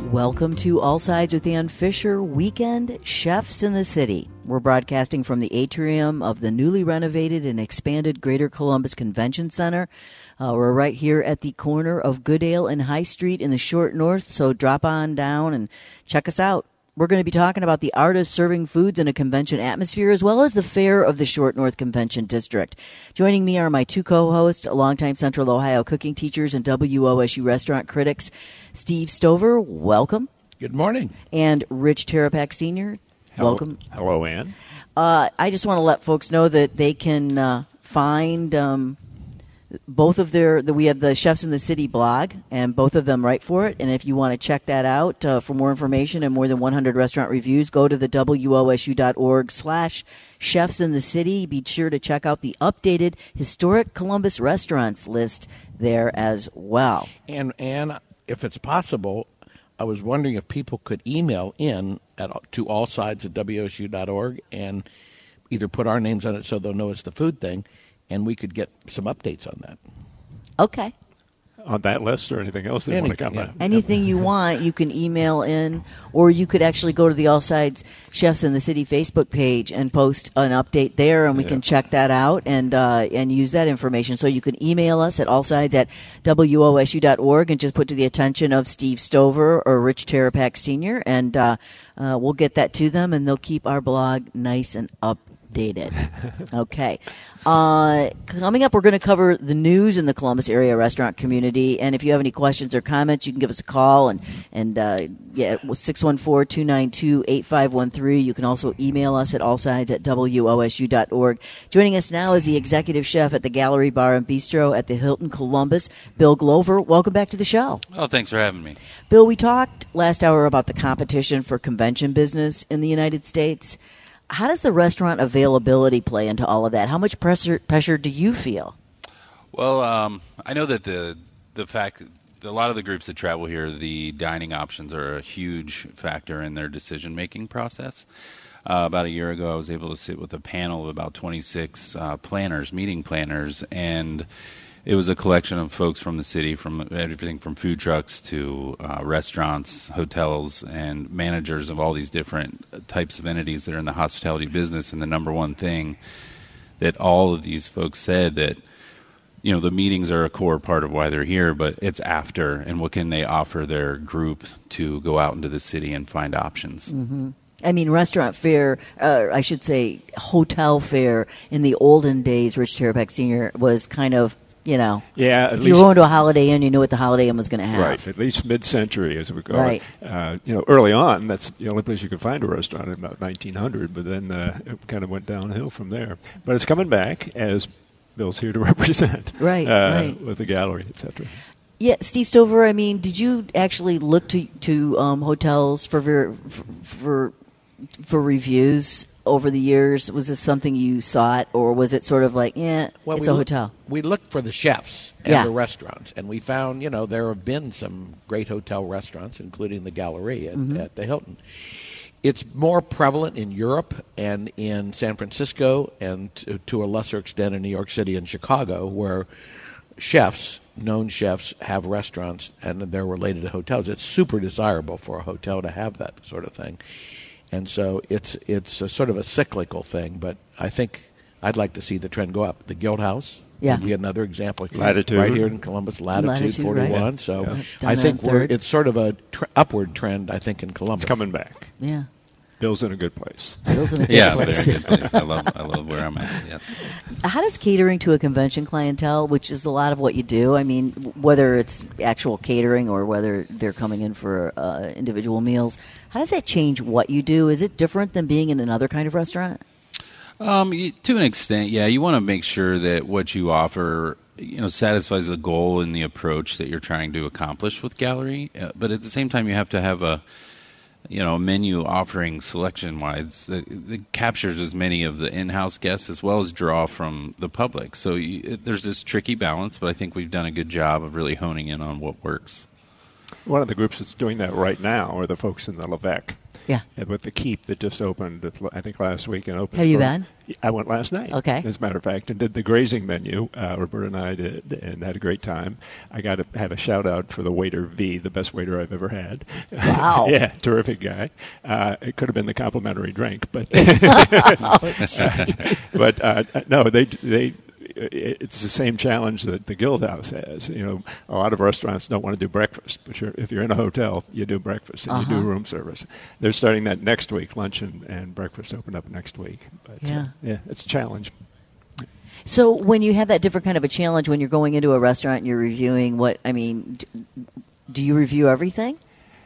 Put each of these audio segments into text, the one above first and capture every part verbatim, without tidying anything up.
Welcome to All Sides with Ann Fisher, Weekend Chefs in the City. We're broadcasting from the atrium of the newly renovated and expanded Greater Columbus Convention Center. Uh, we're right here at the corner of Goodale and High Street in the Short North, so drop on down and check us out. We're going to be talking about the art of serving foods in a convention atmosphere, as well as the fare of the Short North Convention District. Joining me are my two co-hosts, longtime Central Ohio cooking teachers and W O S U restaurant critics, Steve Stover, welcome. Good morning. And Rich Terapak Senior, Hello. welcome. Hello, Ann. Uh, I just want to let folks know that they can uh, find um, both of their, the, we have the Chefs in the City blog, and both of them write for it. And if you want to check that out uh, for more information and more than one hundred restaurant reviews, go to the W O S U dot org slash Chefs in the City. Be sure to check out the updated Historic Columbus Restaurants list there as well. And, and if it's possible, I was wondering if people could email in at, to allsides at W O S U dot org and either put our names on it so they'll know it's the food thing, and we could get some updates on that. Okay. On that list or anything else they Anything, want to come yeah. out? Anything you want, you can email in, or you could actually go to the All Sides Chefs in the City Facebook page and post an update there, and we Yeah. can check that out and uh, and use that information. So you can email us at allsides at W O S U dot org and just put to the attention of Steve Stover or Rich Terapak Senior, and uh, uh, we'll get that to them, and they'll keep our blog nice and updated. Okay. Uh, coming up, we're going to cover the news in the Columbus area restaurant community. And if you have any questions or comments, you can give us a call. And, and uh, yeah, six one four, two nine two, eight five one three. You can also email us at allsides at W O S U dot org. Joining us now is the executive chef at the Gallery Bar and Bistro at the Hilton Columbus, Bill Glover. Welcome back to the show. Oh, thanks for having me. Bill, we talked last hour about the competition for convention business in the United States. How does the restaurant availability play into all of that? How much pressure pressure do you feel? Well, um, I know that the the fact that a lot of the groups that travel here, the dining options are a huge factor in their decision-making process. Uh, about a year ago, I was able to sit with a panel of about twenty-six uh, planners, meeting planners, and it was a collection of folks from the city, from everything from food trucks to uh, restaurants, hotels, and managers of all these different types of entities that are in the hospitality business. And the number one thing that all of these folks said that, you know, the meetings are a core part of why they're here, but it's after, and what can they offer their group to go out into the city and find options. Mm-hmm. I mean, restaurant fare, uh, I should say hotel fare in the olden days, Rich Terapak Senior was kind of, you know, Yeah, at if least, you were going to a Holiday Inn, you knew what the Holiday Inn was going to have. right, at least mid-century, as we call Right. it. Uh, you know, early on, that's the only place you could find a restaurant in about nineteen hundred, but then uh, it kind of went downhill from there. But it's coming back, as Bill's here to represent, Right, uh, right. with the gallery, et cetera. Yeah, Steve Stover, I mean, did you actually look to to um, hotels for, ver- for for for reviews over the years? Was this something you sought, or was it sort of like, yeah, Well, it's we a loo- hotel? We looked for the chefs and Yeah. the restaurants, and we found, you know, there have been some great hotel restaurants, including the Gallery at, Mm-hmm. at the Hilton. It's more prevalent in Europe and in San Francisco, and to, to a lesser extent in New York City and Chicago, where chefs, known chefs, have restaurants and they're related to hotels. It's super desirable for a hotel to have that sort of thing. And so it's it's a sort of a cyclical thing, but I think I'd like to see the trend go up. The Guild House Yeah. would be another example. Latitude. Right here in Columbus, Latitude, Latitude, forty-one. right. So Yeah. Down I there think on we're Third. it's sort of a tr- upward trend, I think, in Columbus. It's coming back. Yeah. Bill's in a good place. Bill's in a good Yeah, place. very good place. I love, I love where I'm at, yes. How does catering to a convention clientele, which is a lot of what you do, I mean, whether it's actual catering or whether they're coming in for uh, individual meals, how does that change what you do? Is it different than being in another kind of restaurant? Um, you, to an extent, yeah. You want to make sure that what you offer, you know, satisfies the goal and the approach that you're trying to accomplish with Gallery. Uh, but at the same time, you have to have a, you know, a menu offering selection-wise that, that captures as many of the in-house guests as well as draw from the public. So you, it, there's this tricky balance, but I think we've done a good job of really honing in on what works. One of the groups that's doing that right now are the folks in the Levesque. Yeah. And with the Keep that just opened, I think, last week and opened. Have you for, been? I went last night. Okay. As a matter of fact, and did the grazing menu. Uh, Roberta and I did, and had a great time. I got to have a shout out for the waiter V, the best waiter I've ever had. Wow. Yeah, terrific guy. Uh, it could have been the complimentary drink, but uh, but uh, no, they they. It's the same challenge that the Guild House has. You know, a lot of restaurants don't want to do breakfast, but you're, if you're in a hotel, you do breakfast and uh-huh. you do room service. They're starting that next week. Lunch and, and breakfast open up next week. But, Yeah. uh, yeah, it's a challenge. So when you have that different kind of a challenge, when you're going into a restaurant and you're reviewing what, I mean, d- do you review everything?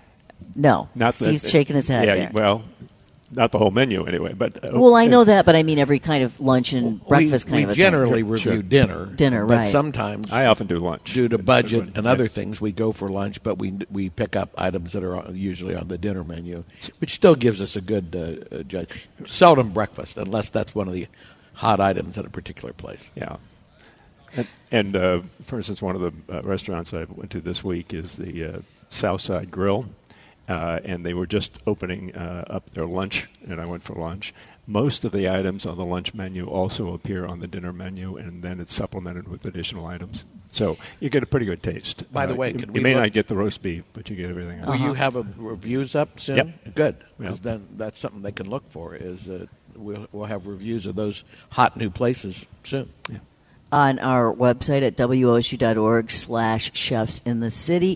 No. Not Steve's that, shaking his head Yeah, there. well, not the whole menu anyway. But uh, Well, I know that, but I mean every kind of lunch and breakfast we, kind we of a generally thing. review Sure. dinner. Dinner, but right. sometimes I often do lunch. due to budget and Yeah. other things, we go for lunch, but we we pick up items that are on- usually on the dinner menu, which still gives us a good uh, uh, judge. Seldom breakfast, unless that's one of the hot items at a particular place. Yeah. And, and uh, for instance, one of the uh, restaurants I went to this week is the uh, Southside Grill, uh, and they were just opening uh, up their lunch, and I went for lunch. Most of the items on the lunch menu also appear on the dinner menu, and then it's supplemented with additional items. So you get a pretty good taste. By the Uh, way, you, could you we may look- not get the roast beef, but you get everything else. Will Uh-huh. you have a reviews up soon? Yep. Good, Yeah. because then that's something they can look for. Is uh, we'll we'll have reviews of those hot new places soon. Yeah. On our website at W O S U dot org slash chefs in the city.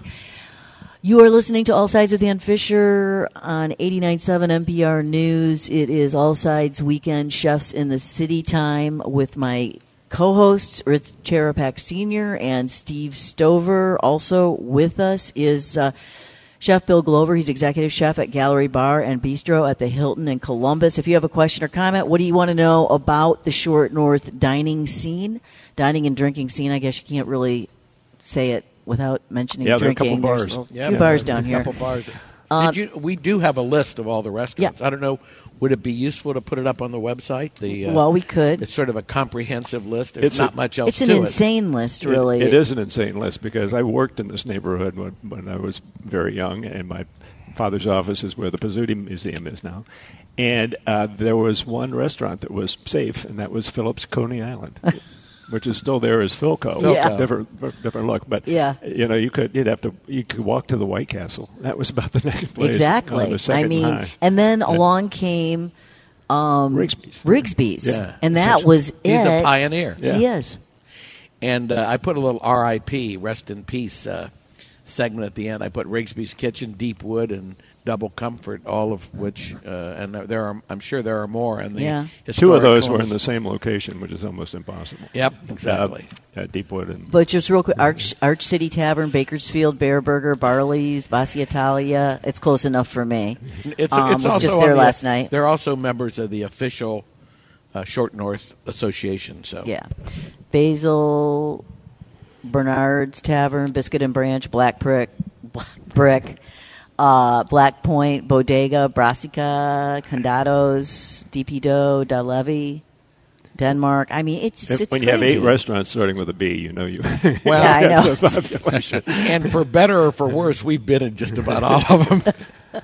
You are listening to All Sides with Ann Fisher on eighty-nine point seven N P R News. It is All Sides Weekend Chefs in the City time with my co-hosts, Rich Cherepak Senior and Steve Stover. Also with us is uh, Chef Bill Glover. He's executive chef at Gallery Bar and Bistro at the Hilton in Columbus. If you have a question or comment, what do you want to know about the Short North dining scene? Dining and drinking scene, I guess you can't really say it without mentioning Yeah, there are a drinking. couple There's bars. a Yeah, few but bars a down here. Couple bars. Uh, Did you? We do have a list of all the restaurants. Yeah. I don't know. Would it be useful to put it up on the website? The uh, Well, we could. It's sort of a comprehensive list. There's It's not a- much else It's an to insane list, It- really. It is an insane list because I worked in this neighborhood when, when I was very young, and my father's office is where the Pizzuti Museum is now. And uh, there was one restaurant that was safe, and that was Phillips Coney Island, which is still there as Philco. Philco. Yeah. Different, different look, but Yeah. you know, you could you'd have to you could walk to the White Castle. That was about the next place. Exactly. on the I second mean, high. and then along came um, Rigsby's. Rigsby's. Yeah. And that was He's it. a pioneer. Yeah. He is. And uh, I put a little R I P, rest in peace, uh, segment at the end. I put Rigsby's Kitchen, Deep Wood, and Double Comfort, all of which, uh, and there- there are, I'm sure there are more. In the Yeah. Two of historic those were Columbus- in the same location, which is almost impossible. Yep, exactly. Uh, uh, Deepwood and But just real quick, Arch, Arch City Tavern, Bakersfield, Bear Burger, Barley's, Bassi Italia. It's close enough for me. It's, Um, it's was also just on there the- last night. They're also members of the official uh, Short North Association. So Yeah. Basil, Bernard's Tavern, Biscuit and Branch, Black Brick, Black Brick, uh, Black Point, Bodega, Brassica, Condados, D P Dough, Da Levy, Denmark. I mean, it's, If- it's when you have eight crazy. restaurants starting with a B, you know you. Well, Yeah, I that's know. a population. and for better or for worse, we've been in just about all of them.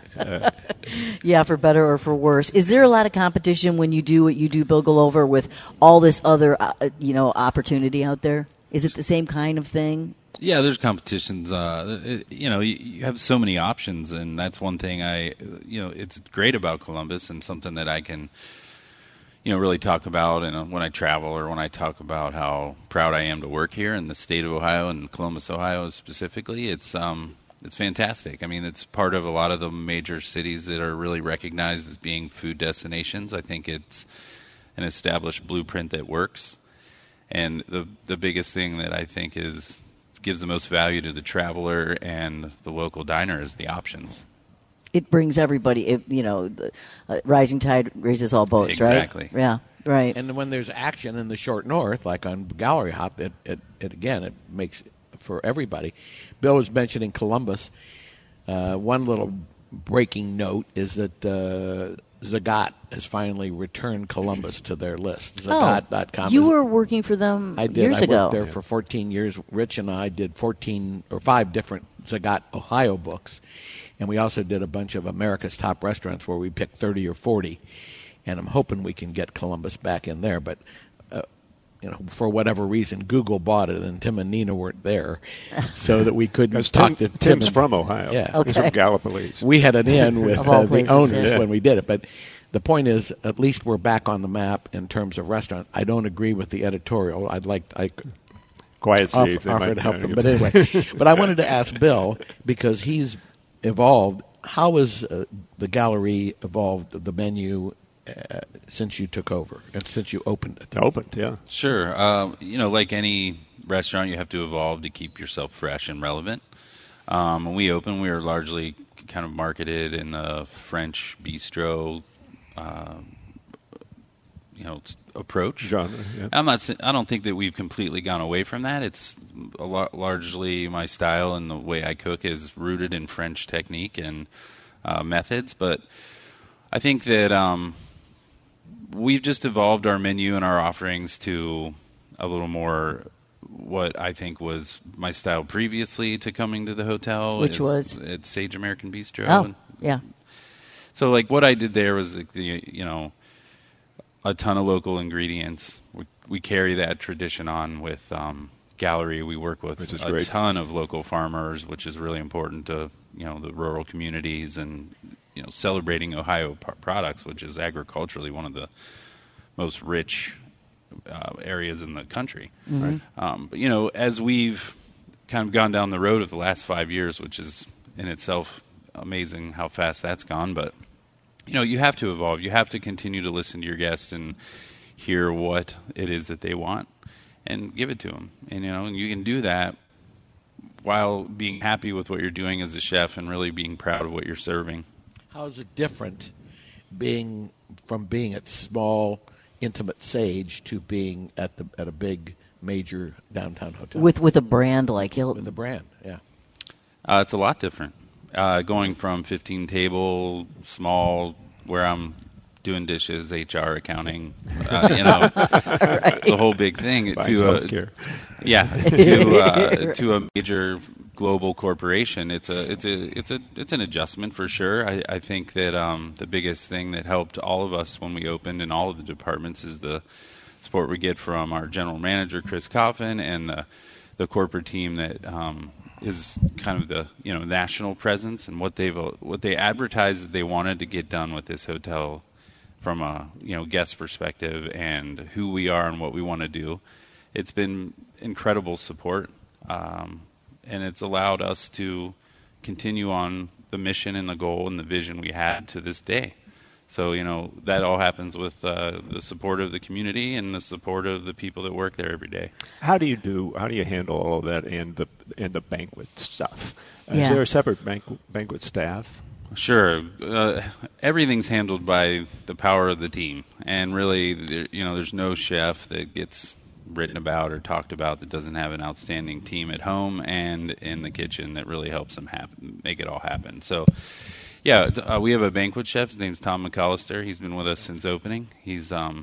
Yeah, for better or for worse. Is there a lot of competition when you do what you do, Bill Glover, with all this other, uh, you know, opportunity out there? Is it the same kind of thing? Yeah, there's competitions. Uh, it- you know, you, you have so many options, and that's one thing I, you know, it's great about Columbus, and something that I can, you know, really talk about. And when I travel, or when I talk about how proud I am to work here in the state of Ohio and Columbus, Ohio specifically, it's um, it's fantastic. I mean, it's part of a lot of the major cities that are really recognized as being food destinations. I think it's an established blueprint that works. And the the biggest thing that I think is gives the most value to the traveler and the local diner is the options. It brings everybody, it, you know, the, uh, rising tide raises all boats, Exactly. right? Yeah, right. And when there's action in the Short North, like on Gallery Hop, it, it, it again, it makes for everybody. Bill was mentioning Columbus. Uh, one little breaking note is that uh, Zagat has finally returned Columbus to their list. Zagat dot com. Oh, you were working for them I did. years I ago. worked there for fourteen years. Rich and I did fourteen or five different Zagat, Ohio books. And we also did a bunch of America's Top Restaurants where we picked thirty or forty. And I'm hoping we can get Columbus back in there. But, uh, you know, for whatever reason, Google bought it and Tim and Nina weren't there so that we couldn't talk Tim, to Tim. Tim's and, from Ohio. Yeah. Okay. He's from Gallipolis. We had it in with Of all uh, the places, owners yeah. when we did it. But the point is, at least we're back on the map in terms of restaurant. I don't agree with the editorial. I'd like I Quiet offer, Steve. they offer might- to help them. But anyway, but I wanted to ask Bill, because he's evolved. How has uh, the gallery evolved, the menu, uh, since you took over and since you opened it? Opened, yeah. Sure. Uh, you know, like any restaurant, you have to evolve to keep yourself fresh and relevant. Um, when we opened, we were largely kind of marketed in the French bistro, uh, you know, approach. Genre, yeah. I'm not. sa- I don't think that we've completely gone away from that. It's a lot, largely my style and the way I cook is rooted in French technique and uh, methods. But I think that um, we've just evolved our menu and our offerings to a little more what I think was my style previously to coming to the hotel. Which It's- was? It's Sage American Bistro. Oh, And yeah. so, like, what I did there was, like, the, you know, a ton of local ingredients. We, we carry that tradition on with um, Gallery. We work with Which is a great. ton of local farmers, which is really important to, you know, the rural communities and, you know, celebrating Ohio p- products, which is agriculturally one of the most rich uh, areas in the country. Right. Um, but, you know, as we've kind of gone down the road of the last five years, which is in itself amazing how fast that's gone, but you know, you have to evolve. You have to continue to listen to your guests and hear what it is that they want and give it to them. And, you know, and you can do that while being happy with what you're doing as a chef and really being proud of what you're serving. How is it different being from being at small, intimate Sage to being at the at a big, major downtown hotel With with a brand like with Hilton. the brand? Yeah. Uh, it's a lot different. Uh, going from fifteen table, small, where I'm doing dishes, H R, accounting, uh, you know, the whole big thing, Buying to a, healthcare. yeah, to uh, to a major global corporation. It's a it's a it's a it's an adjustment for sure. I, I think that um, the biggest thing that helped all of us when we opened in all of the departments is the support we get from our general manager Chris Coffin and the the corporate team that um, is kind of the you know national presence and what they've what they advertised that they wanted to get done with this hotel from a you know guest perspective and who we are and what we want to do. It's been incredible support, um, and it's allowed us to continue on the mission and the goal and the vision we had to this day. So, you know, that all happens with uh, the support of the community and the support of the people that work there every day. How do you do? How do you handle all of that and the and the banquet stuff? Uh, Yeah. Is there a separate banquet banquet staff? Sure. Uh, everything's handled by the power of the team. And really, there, you know, there's no chef that gets written about or talked about that doesn't have an outstanding team at home and in the kitchen that really helps them happen, make it all happen. So, yeah, uh, we have a banquet chef. His name's Tom McAllister. He's been with us since opening. He's um,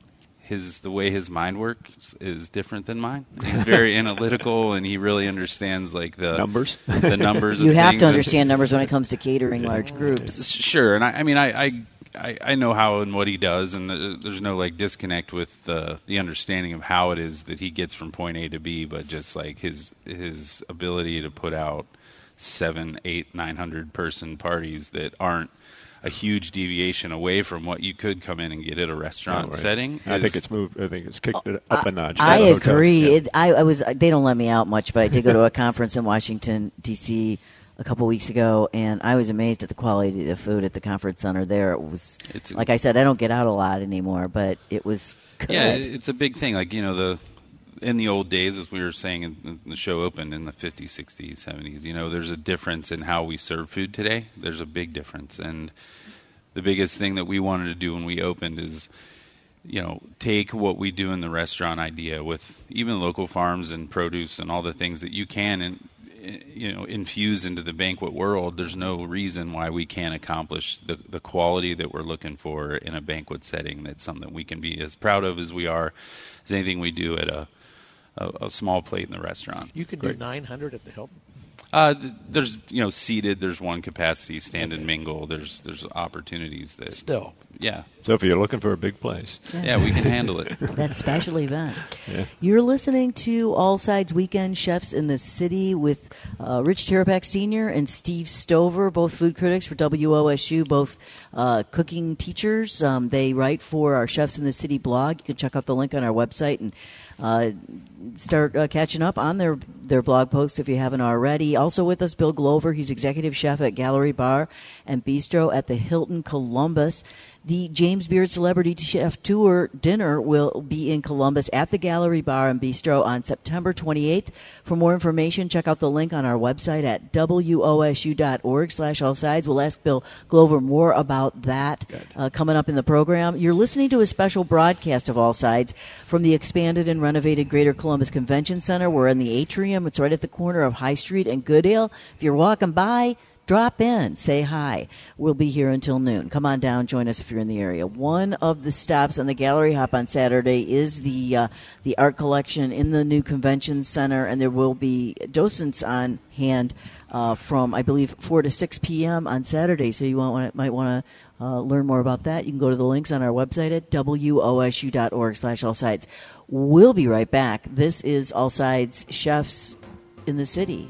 his the way his mind works is different than mine. He's very analytical, and he really understands like the Numbers? The numbers. You of have things to and- understand numbers when it comes to catering large groups. Sure, and I, I mean, I, I, I, I know how and what he does, and uh, there's no like disconnect with the the understanding of how it is that he gets from point A to B, but just like his his ability to put out seven, eight, nine hundred person parties that aren't a huge deviation away from what you could come in and get at a restaurant Oh, right. setting. I is- think it's moved. I think it's kicked it up a notch. I at the hotel. agree. Yeah. It, I, I was. They don't let me out much, but I did go to a conference in Washington D C a couple weeks ago, and I was amazed at the quality of the food at the conference center there. It was, It's a- like I said, I don't get out a lot anymore, but it was good. Yeah, it's a big thing. Like, you know, the in the old days, as we were saying in the show opened in the fifties, sixties, seventies, you know, there's a difference in how we serve food today. There's a big difference. And the biggest thing that we wanted to do when we opened is, you know, take what we do in the restaurant idea with even local farms and produce and all the things that you can and you know infuse into the banquet world. There's no reason why we can't accomplish the the quality that we're looking for in a banquet setting. That's something we can be as proud of as we are as anything we do at a a, a small plate in the restaurant. You can Great. do nine hundred at the Hilton. Uh, th- there's you know seated. There's one capacity, stand and mingle. There's there's opportunities that Still. yeah So if you're looking for a big place, yeah we can handle it. That special event. Yeah. You're listening to All Sides Weekend Chefs in the City with uh, Rich Terapak Senior and Steve Stover, both food critics for W O S U, both uh, cooking teachers. Um, they write for our Chefs in the City blog. You can check out the link on our website and uh, start uh, catching up on their, their blog posts if you haven't already. Also with us, Bill Glover. He's executive chef at Gallery Bar and Bistro at the Hilton Columbus. The James Beard Celebrity Chef Tour dinner will be in Columbus at the Gallery Bar and Bistro on September twenty-eighth. For more information, check out the link on our website at W O S U dot org slash all sides. We'll ask Bill Glover more about that uh, coming up in the program. You're listening to a special broadcast of All Sides from the expanded and renovated Greater Columbus Convention Center. We're in the atrium. It's right at the corner of High Street and Goodale. If you're walking by, drop in, say hi. We'll be here until noon. Come on down, join us if you're in the area. One of the stops on the Gallery Hop on Saturday is the uh, the art collection in the new convention center, and there will be docents on hand uh, from, I believe, four to six p.m. on Saturday. So you want, might want to uh, learn more about that. You can go to the links on our website at W O S U dot org slash all sides. We'll be right back. This is All Sides Chefs in the City.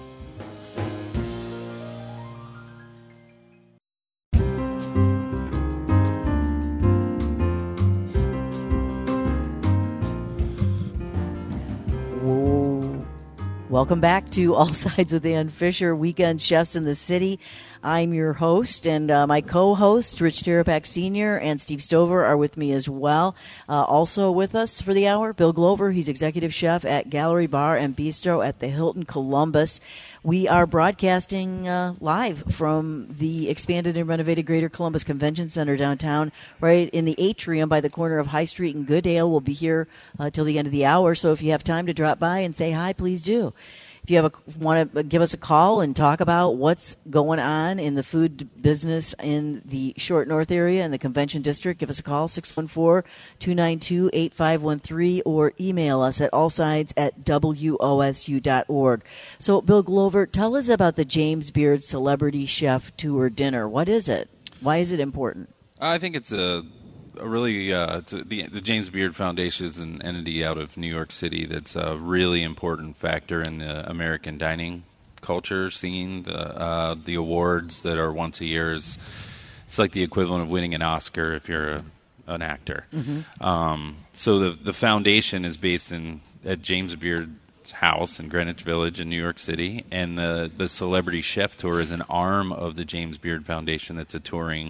Welcome back to All Sides with Ann Fisher, Weekend Chefs in the City. I'm your host, and uh, my co-hosts, Rich Terapak Senior and Steve Stover, are with me as well. Uh, also with us for the hour, Bill Glover. He's executive chef at Gallery Bar and Bistro at the Hilton Columbus. We are broadcasting uh, live from the expanded and renovated Greater Columbus Convention Center downtown, right in the atrium by the corner of High Street and Goodale. We'll be here uh, till the end of the hour, so if you have time to drop by and say hi, please do. If you have a, want to give us a call and talk about what's going on in the food business in the Short North area and the Convention District, give us a call, six one four, two nine two, eight five one three, or email us at allsides at W O S U dot org. So, Bill Glover, tell us about the James Beard Celebrity Chef Tour dinner. What is it? Why is it important? I think it's a A really, uh, it's a, the, the James Beard Foundation is an entity out of New York City that's a really important factor in the American dining culture scene. The uh, the awards that are once a year is it's like the equivalent of winning an Oscar if you're a, an actor. Mm-hmm. Um, so the the foundation is based in at James Beard's house in Greenwich Village in New York City, and the the Celebrity Chef Tour is an arm of the James Beard Foundation that's a touring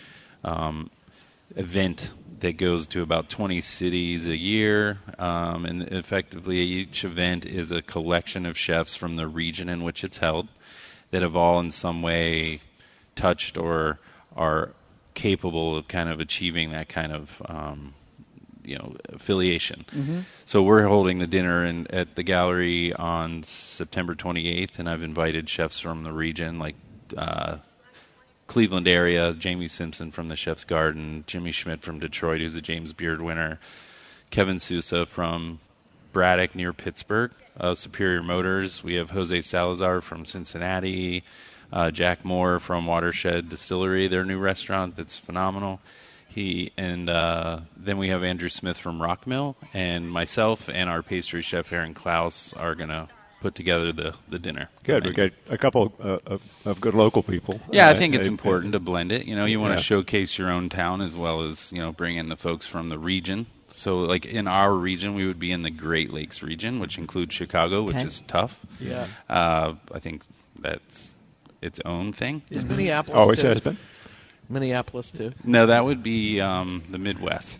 Um, event that goes to about twenty cities a year, um, and effectively each event is a collection of chefs from the region in which it's held that have all in some way touched or are capable of kind of achieving that kind of um, you know affiliation. Mm-hmm. So we're holding the dinner in, at the Gallery on September twenty-eighth, and I've invited chefs from the region like uh, Cleveland area, Jamie Simpson from the Chef's Garden, Jimmy Schmidt from Detroit, who's a James Beard winner, Kevin Sousa from Braddock near Pittsburgh, uh, Superior Motors. We have Jose Salazar from Cincinnati, uh, Jack Moore from Watershed Distillery, their new restaurant that's phenomenal. He and uh, then we have Andrew Smith from Rockmill, and myself and our pastry chef Aaron Klaus are going to put together the, the dinner. Good. We got a couple uh, of, of good local people. Yeah, I uh, think it's uh, important to blend it. You know, you want to yeah. showcase your own town as well as, you know, bring in the folks from the region. So, like, in our region, we would be in the Great Lakes region, which includes Chicago, which Okay. is tough. Yeah. Uh, I think that's its own thing. Is Minneapolis Always too? has been. Minneapolis, too? No, that would be um, the Midwest.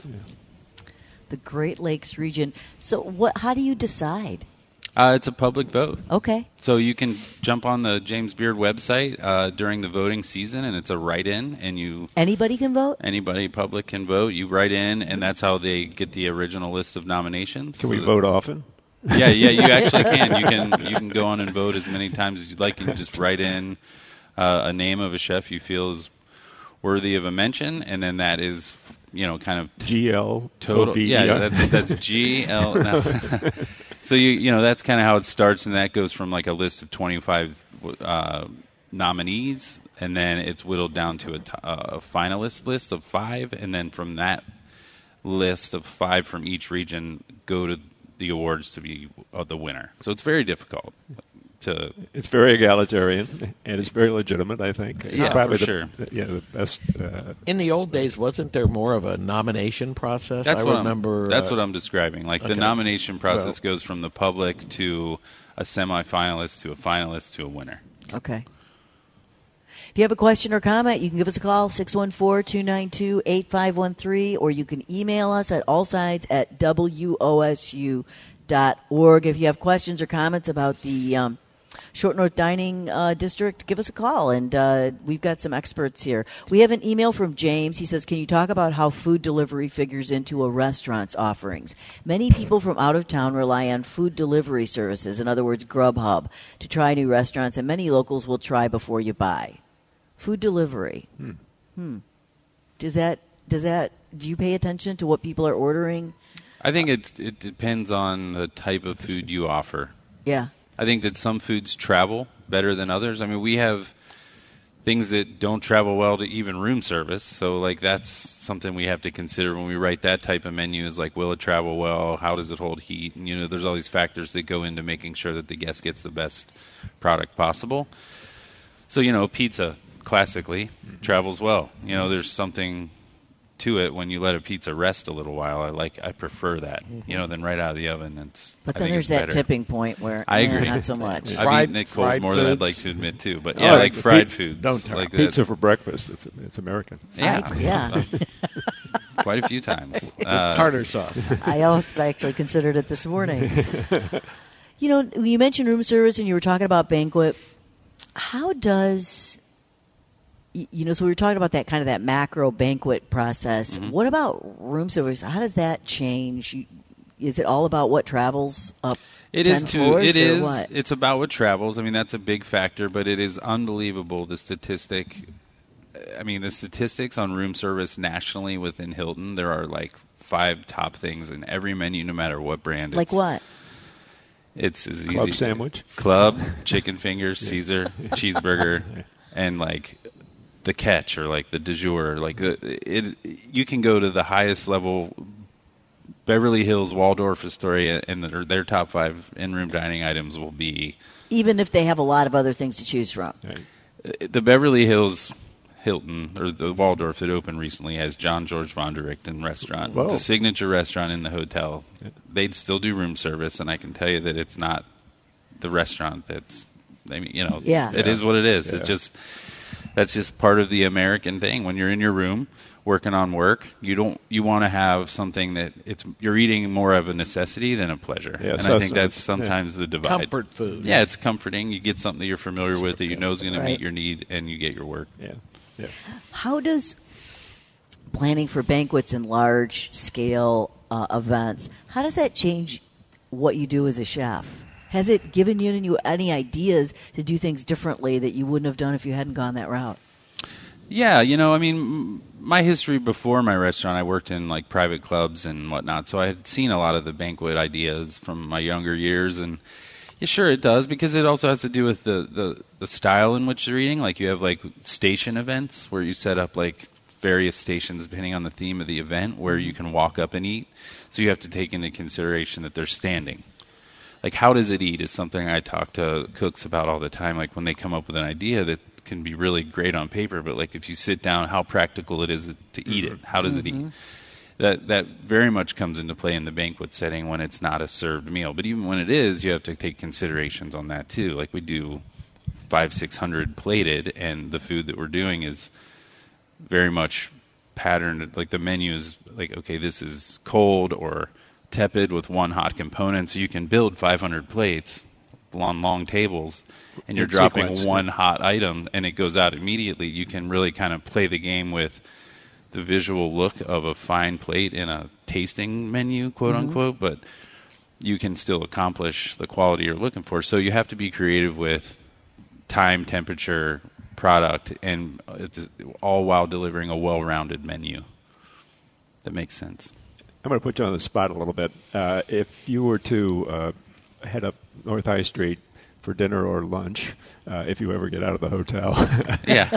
The Great Lakes region. So, what? How do you decide? Uh, it's a public vote. Okay. So you can jump on the James Beard website uh, during the voting season, and it's a write-in, and you Anybody can vote? anybody public can vote. You write in, and that's how they get the original list of nominations. Can we So- vote often? Yeah, yeah, you actually can. You can you can go on and vote as many times as you'd like. You can just write in uh, a name of a chef you feel is worthy of a mention, and then that is you know, kind of G L total. Yeah, that's that's G L. No. So you you know that's kind of how it starts, and that goes from like a list of twenty-five uh, nominees, and then it's whittled down to a, t- a finalist list of five, and then from that list of five from each region go to the awards to be uh, the winner. So it's very difficult. To it's very egalitarian, and it's very legitimate, I think. It's yeah, probably for the, sure. The, yeah, the best. Uh, In the old days, wasn't there more of a nomination process? That's I what remember. I'm, that's uh, what I'm describing. Like okay. the nomination process Well, goes from the public to a semifinalist to a finalist to a winner. Okay. If you have a question or comment, you can give us a call, six one four, two nine two, eight five one three, or you can email us at allsides at W O S U dot org. If you have questions or comments about the um, Short North Dining uh, District, give us a call, and uh, we've got some experts here. We have an email from James. He says, can you talk about how food delivery figures into a restaurant's offerings? Many people from out of town rely on food delivery services, in other words, Grubhub, to try new restaurants, and many locals will try before you buy. Food delivery. Hmm. hmm. Does that, does that, do you pay attention to what people are ordering? I think it it depends on the type of food you offer. Yeah. I think that some foods travel better than others. I mean, we have things that don't travel well to even room service. So, like, that's something we have to consider when we write that type of menu is, like, will it travel well? How does it hold heat? And, you know, there's all these factors that go into making sure that the guest gets the best product possible. So, you know, pizza, classically, mm-hmm. travels well. You know, there's something to it when you let a pizza rest a little while. I like, I prefer that, mm-hmm. you know, than right out of the oven. It's, but I then think there's it's that better. tipping point where I eh, agree. not so much. I've Fried- eaten it cold fried more than I'd foods. like to admit to, but Oh, yeah, like the fried pi- foods. don't tell. like that. Pizza for breakfast. It's it's American. Yeah, I- yeah. quite a few times. With Uh, tartar sauce. I also actually considered it this morning. You know, you mentioned room service and you were talking about banquet. How does, you know, so we were talking about that kind of that macro banquet process. Mm-hmm. What about room service? How does that change? You, is it all about what travels up It ten is too. floors It or is. what? It's about what travels. I mean, that's a big factor, but it is unbelievable the statistic. I mean, the statistics on room service nationally within Hilton. There are like five top things in every menu, no matter what brand. Like it's, what? It's as Club easy. sandwich. Club, chicken fingers, Caesar, cheeseburger, and like the catch or like the du jour. Like the, it, you can go to the highest level. Beverly Hills, Waldorf Astoria, and their, their top five in-room dining items will be Even if they have a lot of other things to choose from. Right. the Beverly Hills Hilton or the Waldorf that opened recently has John George von der Richten restaurant. Whoa. It's a signature restaurant in the hotel. They'd still do room service, and I can tell you that it's not the restaurant that's. I mean, you know, Yeah. it Yeah. is what it is. Yeah. It just that's just part of the American thing. When you're in your room working on work, you don't you want to have something that it's you're eating more of a necessity than a pleasure. Yeah, and so I think so- that's sometimes the divide. Comfort food. Yeah, it's comforting. You get something that you're familiar with that you know is going to Right. meet your need, and you get your work. Yeah. Yeah. How does planning for banquets and large scale uh, events, how does that change what you do as a chef? Has it given you, you any ideas to do things differently that you wouldn't have done if you hadn't gone that route? Yeah, you know, I mean, m- my history before my restaurant, I worked in like private clubs and whatnot, so I had seen a lot of the banquet ideas from my younger years, and yeah, sure it does, because it also has to do with the, the, the style in which you're eating. Like you have like station events where you set up like various stations depending on the theme of the event where you can walk up and eat, so you have to take into consideration that they're standing. Like, how does it eat is something I talk to cooks about all the time. Like, when they come up with an idea that can be really great on paper, but, like, if you sit down, how practical it is to eat it. How does it eat? That that very much comes into play in the banquet setting when it's not a served meal. But even when it is, you have to take considerations on that, too. Like, we do five, six hundred plated, and the food that we're doing is very much patterned. Like, the menu is like, okay, this is cold or tepid with one hot component, so you can build five hundred plates on long tables, and you're In dropping sequence, one yeah. hot item, and it goes out immediately. You can really kind of play the game with the visual look of a fine plate in a tasting menu, quote Mm-hmm. unquote, but you can still accomplish the quality you're looking for. So you have to be creative with time, temperature, product, and it's all while delivering a well-rounded menu. that makes sense. I'm going to put you on the spot a little bit. Uh, if you were to uh, head up North High Street for dinner or lunch, uh, if you ever get out of the hotel, Yeah.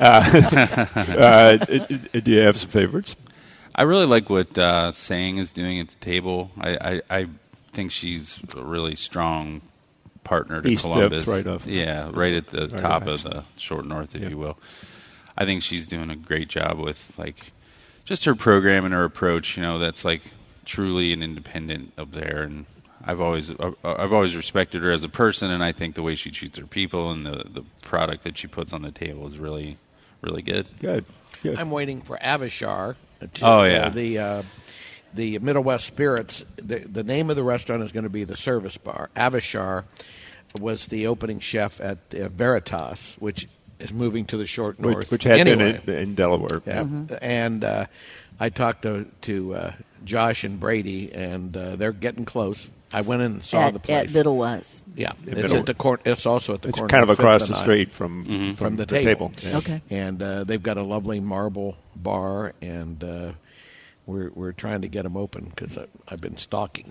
uh, uh, do you have some favorites? I really like what uh, Sang is doing at the table. I, I, I think she's a really strong partner to East Columbus. Fifth, right off. Yeah, right at the Right top next. of the short north, if Yeah. you will. I think she's doing a great job with like just her program and her approach. You know, that's like truly an independent up there, and I've always uh, I've always respected her as a person, and I think the way she treats her people and the the product that she puts on the table is really really good. Good. Good. I'm waiting for Avishar. To, Oh, yeah. uh, the uh, the Middle West Spirits. The, the name of the restaurant is going to be the Service Bar. Avishar was the opening chef at uh, Veritas, which is moving to the short north. which, which had anyway. been in, in Delaware. Yeah, and uh, I talked to to uh, Josh and Brady, and uh, they're getting close. I went in and saw at, the place. at Middle West. Yeah, At it's Middle- at the cor- It's also at the It's corner. kind of Fifth across and the I. street from Mm-hmm. from the table. Yeah. Okay. And uh, they've got a lovely marble bar, and uh, we're we're trying to get them open because I've been stalking.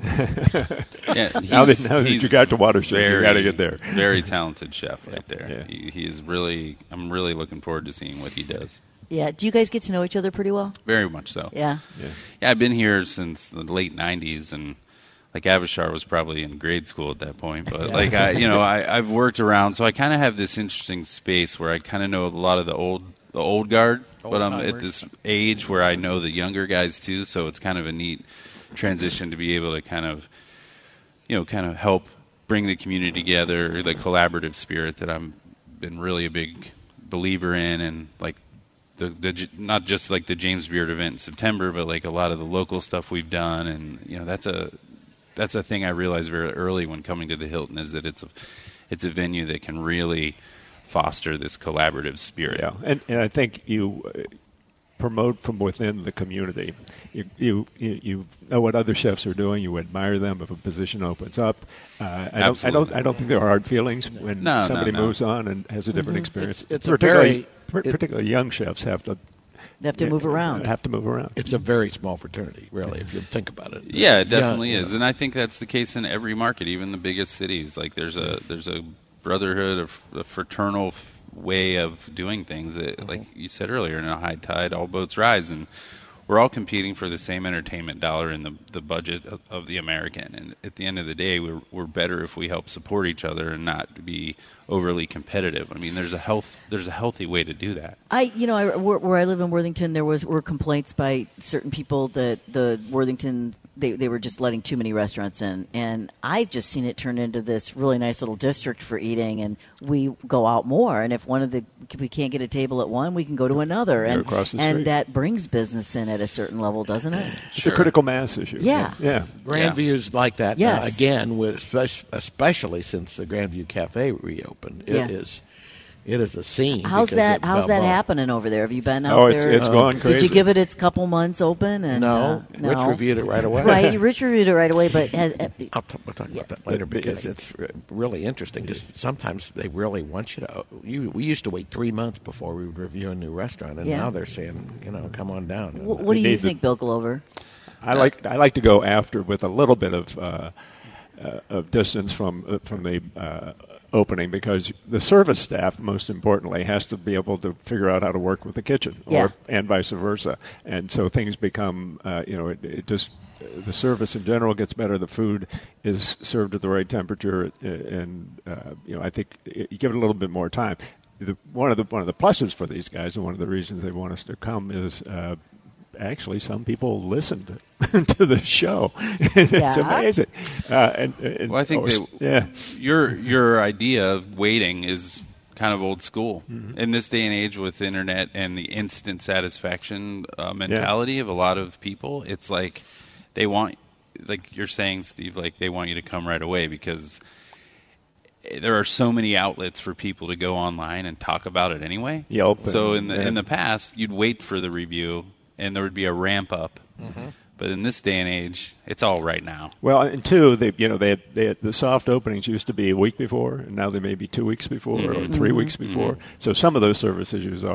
Yeah, Now that, he's- now that he's you got to Watershed, you very- got to get there. Very talented chef right there. Yeah. He, he is really. I'm really looking forward to seeing what he does. Yeah. Do you guys get to know each other pretty well? Very much so. Yeah. Yeah. Yeah, I've been here since the late nineties, and like Avishar was probably in grade school at that point. But like I, you know, I, I've worked around, so I kind of have this interesting space where I kind of know a lot of the old, the old guard, but I'm at Old-timers. this age where I know the younger guys too. So it's kind of a neat transition to be able to kind of, you know, kind of help bring the community together, the collaborative spirit that I've been really a big believer in, and like. The, the not just like the James Beard event in September, but like a lot of the local stuff we've done, and you know that's a that's a thing I realized very early when coming to the Hilton is that it's a it's a venue that can really foster this collaborative spirit. Yeah, and, and I think you uh, promote from within the community. You, you you you know what other chefs are doing. You admire them if a position opens up. Uh, I don't I Absolutely. don't I don't think there are hard feelings when No, no, somebody no. moves on and has a different experience. It's- it's a particularly very- par- it- particularly young chefs have to They have to move around. Have to move around. It's a very small fraternity, really, if you think about it. Yeah, it definitely Yeah, is, and I think that's the case in every market, even the biggest cities. Like there's a there's a brotherhood, of a fraternal f- way of doing things. That, like you said earlier, in a high tide, all boats rise, and we're all competing for the same entertainment dollar in the the budget of, of the American. And at the end of the day, we're we're better if we help support each other and not be overly competitive. I mean, there's a health there's a healthy way to do that. I, you know, I, where, where I live in Worthington, there was were complaints by certain people that the Worthington they they were just letting too many restaurants in, and I've just seen it turn into this really nice little district for eating, and we go out more. And if one of the we can't get a table at one, we can go to another, They're and across the and street. that brings business in at a certain level, doesn't it? It's Sure. a critical mass issue. Yeah. Yeah. Grandview's like that Yes. uh, again, with spec- especially since the Grandview Cafe reopened. It Yeah. is, it is a scene. How's because that? of How's that Balboa. happening over there? Have you been out Oh, it's there? it's gone Did crazy. you give it its couple months open? And No, uh, no, Rich reviewed it right away. Right, Rich reviewed it right away, but has, I'll t- we'll talk Yeah. about that later because it's re- really interesting. Because sometimes they really want you to. You, we used to wait three months before we would review a new restaurant, and Yeah. now they're saying, you know, come on down. Wh- what do We you need the- think, Bill Glover? I like I like to go after with a little bit of uh, uh, of distance from uh, from the uh, opening because the service staff, most importantly, has to be able to figure out how to work with the kitchen, or Yeah. and vice versa. And so things become uh, you know it, it just the service in general gets better. The food is served at the right temperature, uh, and uh, you know I think you give it a little bit more time. The, one of the one of the pluses for these guys, and one of the reasons they want us to come is. Uh, Actually, some people listened to the show. It's Yeah. amazing. Uh, and, and, Well, I think oh, that yeah, your your idea of waiting is kind of old school Mm-hmm. in this day and age with internet and the instant satisfaction uh, mentality of a lot of people. It's like they want, like you're saying, Steve, like they want you to come right away because there are so many outlets for people to go online and talk about it anyway. Yelp So and- in the yeah. in the past, you'd wait for the review, and there would be a ramp up. But in this day and age, it's all right now. Well, and two, they you know they had, they had, the soft openings used to be a week before, and now they may be two weeks before or three weeks before. So some of those service issues are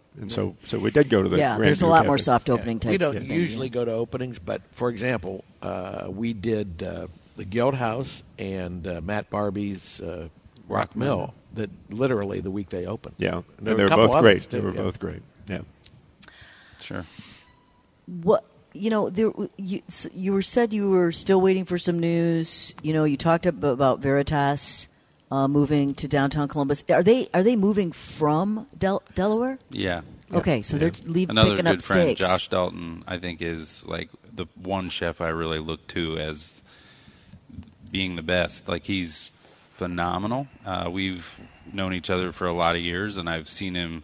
And so, so we did go to the yeah, Grandview there's a lot more Cafe. soft opening Yeah. type. We don't thing, usually yeah. go to openings, but for example, uh, we did uh, the Guild House and uh, Matt Barbie's uh, Rock Mill. That literally the week they opened. Yeah, And and there they were were a couple both others, great. too, They were yeah. both great. Yeah. Sure. What you know, there you you were said you were still waiting for some news. You know, you talked ab- about Veritas uh, moving to downtown Columbus. Are they are they moving from Del- Delaware? Yeah. Okay, so Yeah. they're leaving Another picking good up friend, steaks. Josh Dalton, I think is like the one chef I really look to as being the best. Like he's phenomenal. Uh, we've known each other for a lot of years, and I've seen him.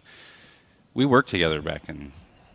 We worked together back in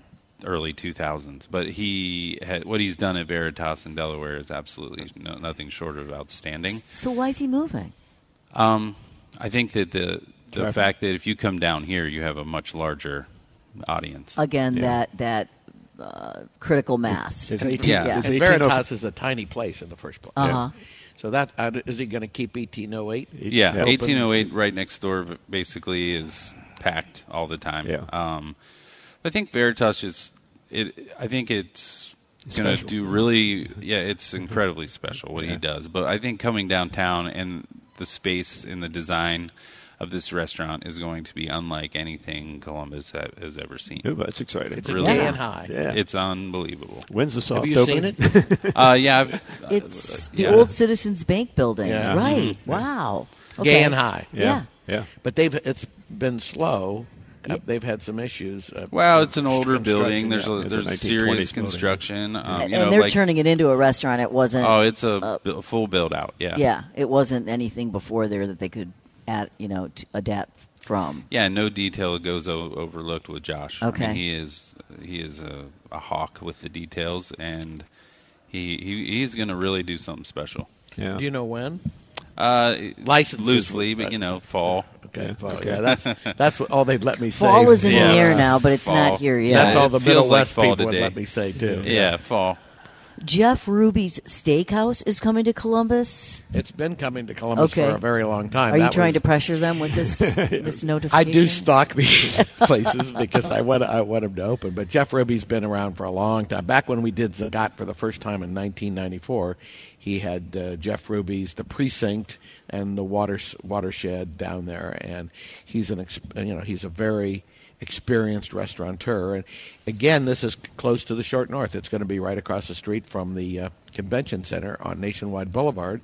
early two thousands, but he had, what he's done at Veritas in Delaware is absolutely no, nothing short of outstanding. So why is he moving? Um, I think that the the Traffic. fact that if you come down here, you have a much larger audience. Again, Yeah. that that uh, critical mass. Is eighteen, Yeah. is And eighteen oh- Veritas is a tiny place in the first place. Uh-huh. So that uh, is he going to keep eighteen oh eight? Yeah, Yeah. eighteen oh eight right next door basically is packed all the time. Yeah. Um, I think Veritas is. It. I think it's going to Special. do really. Yeah, it's incredibly special what Yeah. he does. But I think coming downtown and the space and the design of this restaurant is going to be unlike anything Columbus ha- has ever seen. Ooh, that's exciting. It's a Really? day Yeah. and high. Yeah. It's unbelievable. When's the soft Have you open? seen it? Uh, yeah, I've, It's uh, the yeah. old Citizens Bank building, Yeah. right? Mhm. Wow. Gay Okay. and high. Yeah. Yeah. But they've it's been slow. Uh, Yeah. They've had some issues. Uh, Well, it's an older construction, building. There's yeah. a It's a there's nineteen serious twenties building. construction. Um, And, you know, and they're like, turning it into a restaurant. It wasn't. Oh, it's a Uh, bu- full build out. Yeah. yeah, it wasn't anything before there that they could add, you know, to adapt from. Yeah, no detail goes o- overlooked with Josh. I Okay. mean, he is he is a, a hawk with the details, and he, he he's going to really do something special. Yeah. Do you know when? Uh, Licenses, loosely, but but- you know, fall. Okay, Yeah. fall. Yeah, that's that's what all they'd let me say. Fall is in Yeah. the air now, but it's Fall. not here yet. That's Yeah, all it the feels Middle like West fall people would today. let me say too. Yeah, fall. Jeff Ruby's Steakhouse is coming to Columbus. It's been coming to Columbus Okay. for a very long time. Are you That trying was- to pressure them with this this I notification? do stock these places because I want I want them to open. But Jeff Ruby's been around for a long time. Back when we did Zagat for the first time in nineteen ninety-four, he had uh, Jeff Ruby's, the Precinct, and the water watershed down there. And he's an ex- you know he's a very experienced restaurateur. And again, this is close to the Short North. It's going to be right across the street from the uh, convention center on Nationwide Boulevard,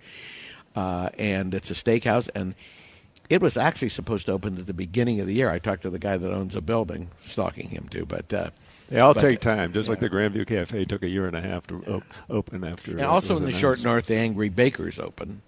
uh, and it's a steakhouse. And it was actually supposed to open at the beginning of the year. I talked to the guy that owns the building, stalking him too. But uh, They all but- take time, just like yeah. the Grandview Cafe took a year and a half to op- open after. And it also was in the announced. Short North, the Angry Baker's open.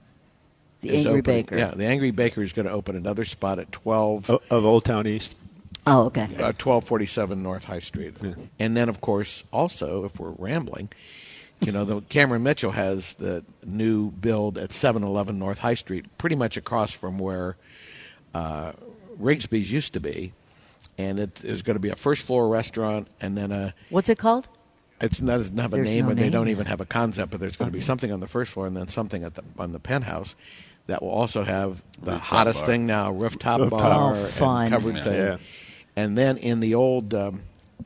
The Is Angry opening- Baker. Yeah, the Angry Baker is going to open another spot at twelve. O- of Old Town East. Oh, okay. Uh, twelve forty-seven North High Street. Yeah. And then, of course, also, if we're rambling, you know, the Cameron Mitchell has the new build at seven eleven North High Street, pretty much across from where uh, Rigsby's used to be. And it is going to be a first floor restaurant and then a. What's it called? It's not, doesn't have a There's name, no and they name don't yet. even have a concept, but there's going to be something on the first floor and then something at the, on the penthouse that will also have the Rooftop hottest bar. thing now, rooftop, Rooftop. bar Oh, fun. and covered Yeah. thing. Yeah. And then in the old um,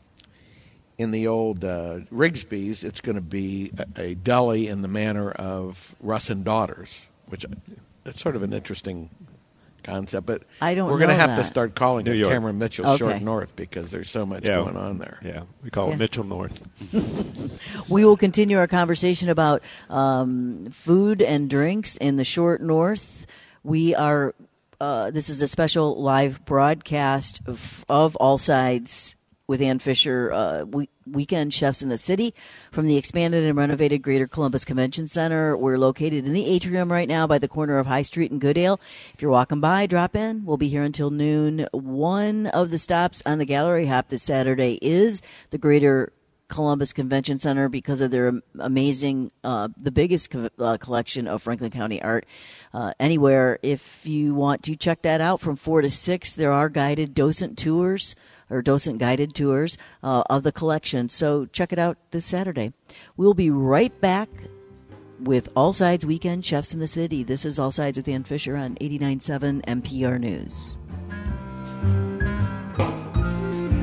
in the old uh, Rigsby's, it's going to be a, a deli in the manner of Russ and Daughters, which it's sort of an interesting concept. But I don't we're going to know have to that. start calling New it York. Cameron Mitchell Okay. Short North because there's so much Yeah. going on there. Yeah, we call Yeah. it Mitchell North. We will continue our conversation about um, food and drinks in the Short North. We are. Uh, this is a special live broadcast of, of All Sides with Ann Fisher, uh, we, Weekend Chefs in the City, from the expanded and renovated Greater Columbus Convention Center. We're located in the atrium right now by the corner of High Street and Goodale. If you're walking by, drop in. We'll be here until noon. One of the stops on the gallery hop this Saturday is the Greater Columbus Convention Center because of their amazing, uh, the biggest co- uh, collection of Franklin County art uh, anywhere. If you want to check that out from four to six, there are guided docent tours or docent guided tours uh, of the collection. So check it out this Saturday. We'll be right back with All Sides Weekend Chefs in the City. This is All Sides with Ann Fisher on eighty-nine point seven M P R News.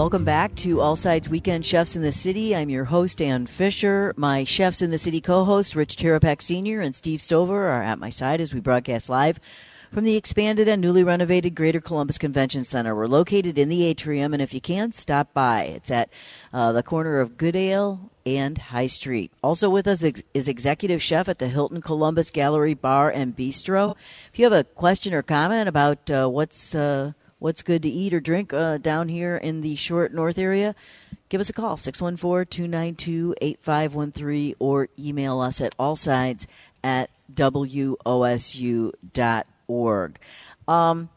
Welcome back to All Sides Weekend Chefs in the City. I'm your host, Ann Fisher. My Chefs in the City co-hosts, Rich Terapak Senior and Steve Stover, are at my side as we broadcast live from the expanded and newly renovated Greater Columbus Convention Center. We're located in the atrium, and if you can, stop by. It's at uh, the corner of Goodale and High Street. Also with us is Executive Chef at the Hilton Columbus Gallery Bar and Bistro. If you have a question or comment about uh, what's uh, what's good to eat or drink uh, down here in the Short North area, give us a call, six one four, two nine two, eight five one three, or email us at allsides at W O S U dot org. Um,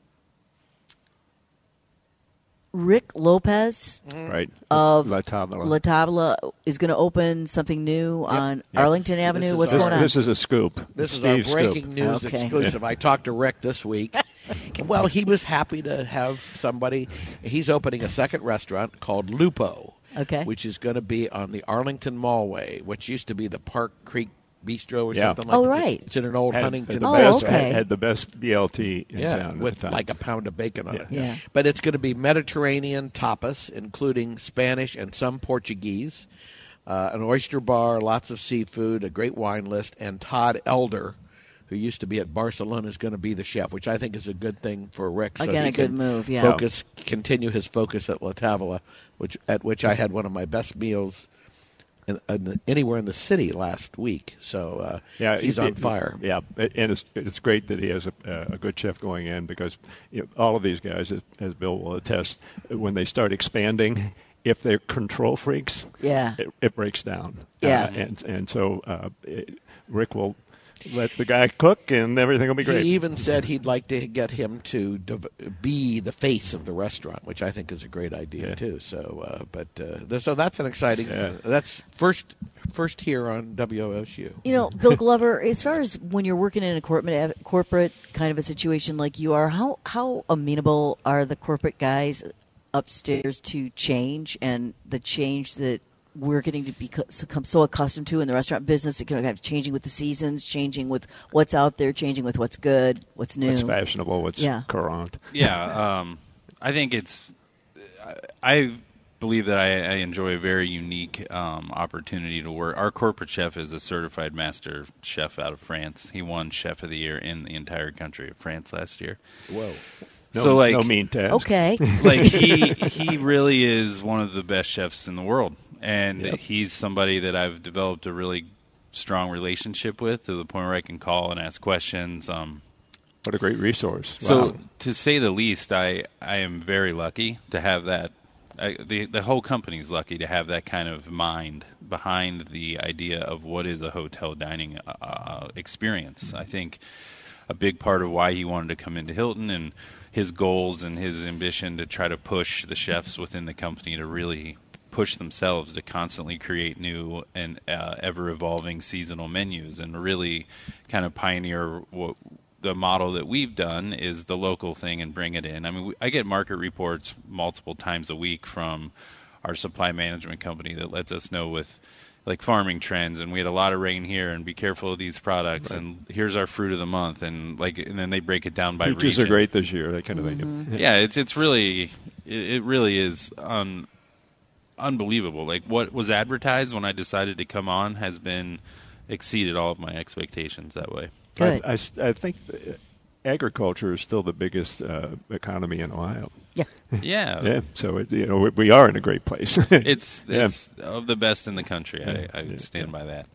Rick Lopez right. of La Tabla. La Tabla is going to open something new Yep. on Yep. Arlington Avenue. What's this, going on? This is a scoop. This Steve is our breaking scoop. news Okay. exclusive. I talked to Rick this week. Well, he was happy to have somebody. He's opening a second restaurant called Lupo, Okay. which is going to be on the Arlington Mallway, which used to be the Park Creek Bistro or Yeah. something like Oh, that. right. It's in an old Had, Huntington had the Oh, best, okay. had, had the best B L T in Yeah, town at with the time. like a pound of bacon on Yeah. it. Yeah. But it's going to be Mediterranean tapas, including Spanish and some Portuguese, uh, an oyster bar, lots of seafood, a great wine list, and Todd Elder, who used to be at Barcelona, is going to be the chef, which I think is a good thing for Rick. So Again, he a good can move, yeah. Focus, continue his focus at La Tavola, which at which I had one of my best meals in, in, anywhere in the city last week. So uh, Yeah, he's it- on it- fire. Yeah, and it's it's great that he has a, a good chef going in because you know, all of these guys, as, as Bill will attest, when they start expanding, if they're control freaks, Yeah. it, it breaks down. Yeah. Uh, and and so uh, it, Rick will let the guy cook, and everything will be great. He even said he'd like to get him to dev- be the face of the restaurant, which I think is a great idea Yeah. too. So, uh, but uh, th- so that's an exciting. Yeah. Uh, that's first first here on W O S U. You know, Bill Glover, as far as when you're working in a corporate corporate kind of a situation like you are, how how amenable are the corporate guys upstairs to change and the change that we're getting to become so accustomed to in the restaurant business? It kind of changing with the seasons, changing with what's out there, changing with what's good, what's new. What's fashionable, what's Yeah. current. Yeah, um, I think it's. I, I believe that I, I enjoy a very unique um, opportunity to work. Our corporate chef is a certified master chef out of France. He won Chef of the Year in the entire country of France last year. Whoa! No, So, like- no mean task. Okay. Like he he really is one of the best chefs in the world, and Yep. he's somebody that I've developed a really strong relationship with to the point where I can call and ask questions. Um, What a great resource. So, Wow. to say the least, I, I am very lucky to have that. I, the the whole company's lucky to have that kind of mind behind the idea of what is a hotel dining uh, experience. I think a big part of why he wanted to come into Hilton and his goals and his ambition to try to push the chefs within the company to really push themselves to constantly create new and uh, ever-evolving seasonal menus and really kind of pioneer what the model that we've done is the local thing and bring it in. I mean, we, I get market reports multiple times a week from our supply management company that lets us know with like farming trends, and we had a lot of rain here, and be careful of these products, Right. and here's our fruit of the month, and like, and then they break it down by Peaches region. are great this year, that kind of Mm-hmm. thing. Yeah, it's it's really it, it really is un, unbelievable. Like what was advertised when I decided to come on has been exceeded all of my expectations that way. Good. I, I, I think the- agriculture is still the biggest uh, economy in Ohio. Yeah. Yeah, Yeah, so it, you know we, we are in a great place. it's Yeah. it's of the best in the country. Yeah, I, I yeah, stand yeah. by that.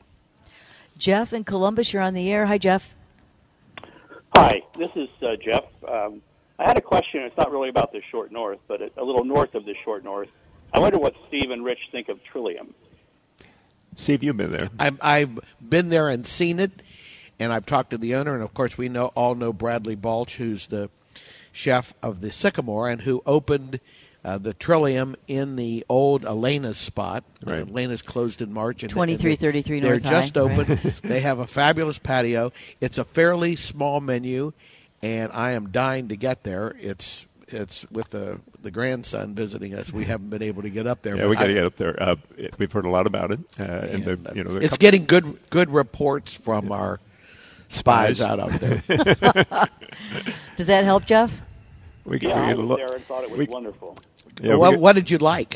Jeff in Columbus, you're on the air. Hi, Jeff. Hi, this is uh, Jeff. Um, I had a question. It's not really about the Short North, but a, a little north of the Short North. I wonder what Steve and Rich think of Trillium. Steve, you've been there. I've, I've been there and seen it, and I've talked to the owner, and of course we know all know Bradley Balch, who's the chef of the Sycamore and who opened uh, the Trillium in the old Elena's spot. Right. Uh, Elena's closed in March. And twenty-three thirty-three They're North High. just open. They have a fabulous patio. It's a fairly small menu, and I am dying to get there. It's it's with the the grandson visiting us. We haven't been able to get up there. Yeah, but we got to I- get up there. Uh, it- we've heard a lot about it, uh, and, and, the, uh, you know, there are a it's couple- getting good good reports from our spies, Spies. out out there. Does that help, Jeff? We, Yeah, we I get a was lo- there and thought it was we- wonderful. Yeah, what, we- what did you like?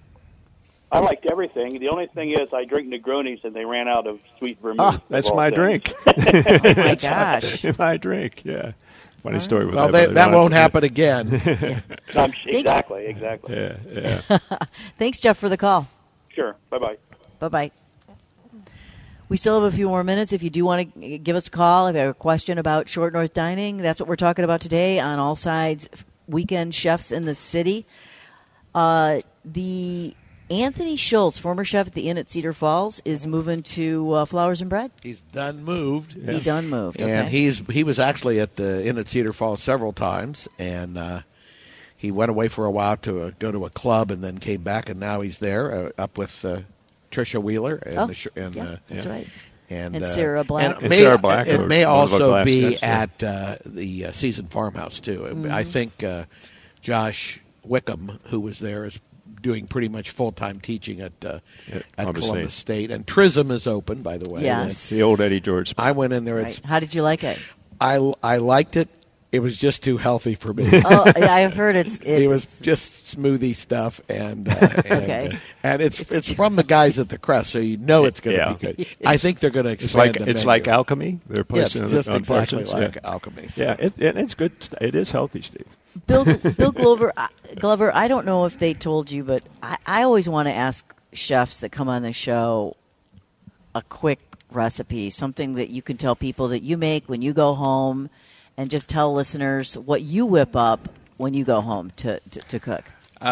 I liked everything. The only thing is, I drink Negronis, and they ran out of sweet vermouth. Ah, of that's all my things. drink. Oh my That's gosh. my, my drink. Yeah. Funny story with Well, that. they, but I that don't won't have happen again. Um, exactly, exactly. to- Yeah, yeah. Thanks, Jeff, for the call. Sure. Bye bye. Bye bye. We still have a few more minutes. If you do want to give us a call, if you have a question about Short North Dining, that's what we're talking about today on All Sides Weekend Chefs in the City. Uh, the Anthony Schultz, former chef at the Inn at Cedar Falls, is moving to uh, Flowers and Bread. He's done moved. He done moved. And okay. he's he was actually at the Inn at Cedar Falls several times, and uh, he went away for a while to uh, go to a club, and then came back, and now he's there uh, up with uh, Trisha Wheeler and Oh, the sh- and yeah, uh, that's right. and, And uh, Sarah Black. And, And may, Sarah Black It are may one of our also glass be guests, yeah. at uh, the uh, Seasoned Farmhouse too. Mm-hmm. I think uh, Josh Wickham, who was there, is doing pretty much full time teaching at uh, At at Columbus Columbus State. And Trism is open, by the way. Yes. The old Eddie George. I went in there. Right. It's How did you like it? I I liked it. It was just too healthy for me. Oh, yeah, I've heard it's. It was just smoothie stuff, and uh, and, Okay. uh, and it's it's from the guys at the Crest, so you know it's going to Yeah. be good. I think they're going to It's expand like the it's menu. like alchemy. They're Yes, placing just on exactly portions. like yeah. alchemy. So. Yeah, it, it, it's good. st- It is healthy, Steve. Bill Bill Glover uh, Glover. I don't know if they told you, but I, I always want to ask chefs that come on the show a quick recipe, something that you can tell people that you make when you go home, and just tell listeners what you whip up when you go home to to, to cook.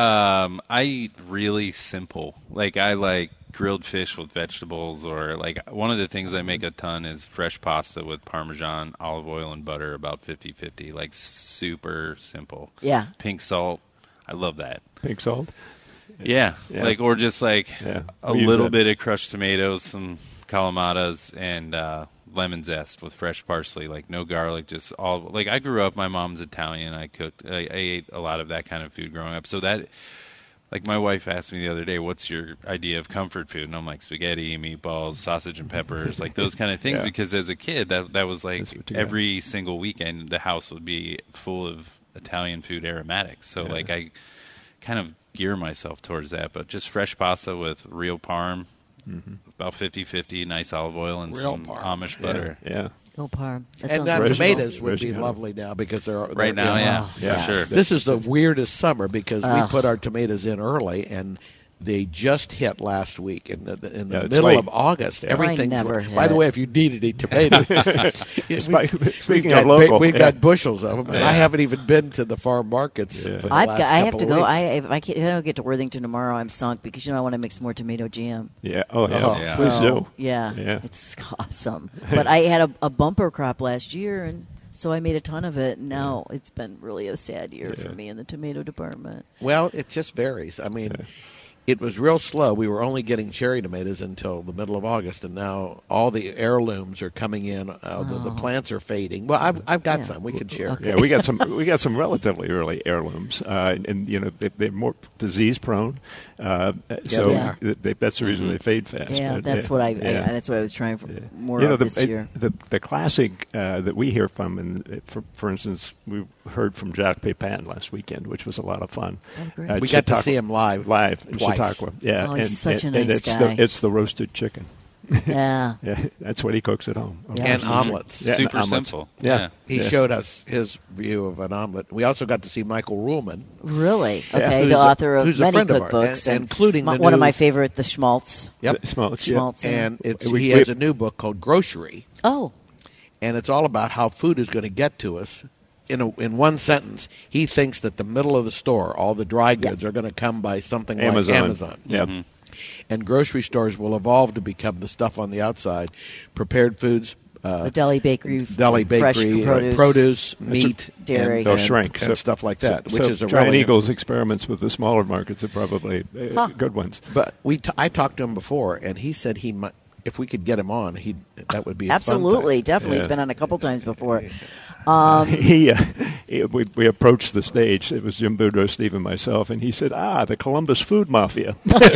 Um, I eat really simple. Like I like grilled fish with vegetables, or like one of the things I make a ton is fresh pasta with Parmesan, olive oil, and butter, about fifty-fifty. Like super simple. Yeah. Pink salt. I love that. Pink salt. Yeah. Yeah. Like or just like Yeah. a We use little that. bit of crushed tomatoes, some calamatas, and uh, lemon zest with fresh parsley. Like no garlic, just all. Like I grew up, my mom's Italian. I cooked. I, I ate a lot of that kind of food growing up. So that, like my wife asked me the other day, "What's your idea of comfort food?" And I'm like spaghetti, meatballs, sausage and peppers, like those kind of things. Yeah. Because as a kid, that that was like That's what you got. every single weekend, the house would be full of Italian food aromatics. So Yeah. like I kind of gear myself towards that, but just fresh pasta with real parm, Mm-hmm. about fifty-fifty, nice olive oil and Real some parm. Amish butter. Yeah. yeah. No parm. That and sounds now wonderful. tomatoes would be Original. lovely now because they're Right they're now, in. yeah, Oh, for yes. sure. This is the weirdest summer because we Ugh. put our tomatoes in early, and they just hit last week in the, in the Yeah, it's middle late. of August. Yeah. Everything's Mine never by the hit. way, if you needed any tomatoes, we- Speaking we've of got local, big- we've yeah. got bushels of them, and I Yeah. haven't even been to the farm markets Yeah. for the I've last got, I have couple to of go. weeks. I if I, can't, if I don't get to Worthington tomorrow, I'm sunk because you know I want to make some more tomato jam. Yeah. Oh, yeah. Oh. Yeah. Please So, do. Yeah, Yeah. it's awesome. But I had a, a bumper crop last year, and so I made a ton of it. And now it's been really a sad year Yeah. for me in the tomato department. Well, it just varies. I mean, it was real slow. We were only getting cherry tomatoes until the middle of August, and now all the heirlooms are coming in. Uh, the, the plants are fading. Well, I've I've got Yeah. some. We could share. Okay. Yeah, we got some. We got some relatively early heirlooms, uh, and, and you know they, they're more disease prone. Uh, so they are. th- they, that's the reason they fade fast. Yeah, but, that's yeah, what I, yeah. I. That's what I was trying for more you know, of the, this it- year. the the classic uh, that we hear from, and uh, for, for instance, we heard from Jacques Pepin last weekend, which was a lot of fun. Oh, great. Uh, We got to Chautauqua- see him live live in twice. Chautauqua. Yeah, Oh, he's and, such a and, and nice it's guy. the it's the roasted chicken. Yeah. Yeah, that's what he cooks at home. Yeah. And omelets. Yeah, Super omelets. simple. Yeah. He Yeah. showed us his view of an omelet. We also got to see Michael Ruhlman, Really? Yeah. Okay, Who's the a- author of who's a many friend of ours, cookbooks, and- including my- the one of new- my favorite, the schmaltz. Yep. The Schmaltz, yeah. Schmaltz. yeah. and it's, We- he we- has a new book called Grocery, Oh, and it's all about how food is going to get to us. In a, in one sentence, he thinks that the middle of the store, all the dry goods, are going to come by something Amazon. like Amazon. Yeah. And grocery stores will evolve to become the stuff on the outside, prepared foods, uh, the deli bakery, deli fresh bakery, uh, produce. produce, meat, Dairy. and, They'll and- shrink and So- stuff like that, so, which so is a Giant really Eagle's experiments with the smaller markets are probably uh, Huh. good ones. But we, t- I talked to him before, and he said he might, if we could get him on, he that would be a Absolutely, Fun definitely. Yeah. He's been on a couple times before. he, uh, he we, we approached the stage. It was Jim Boudreaux, Steve, and myself, and he said, "Ah, the Columbus Food Mafia."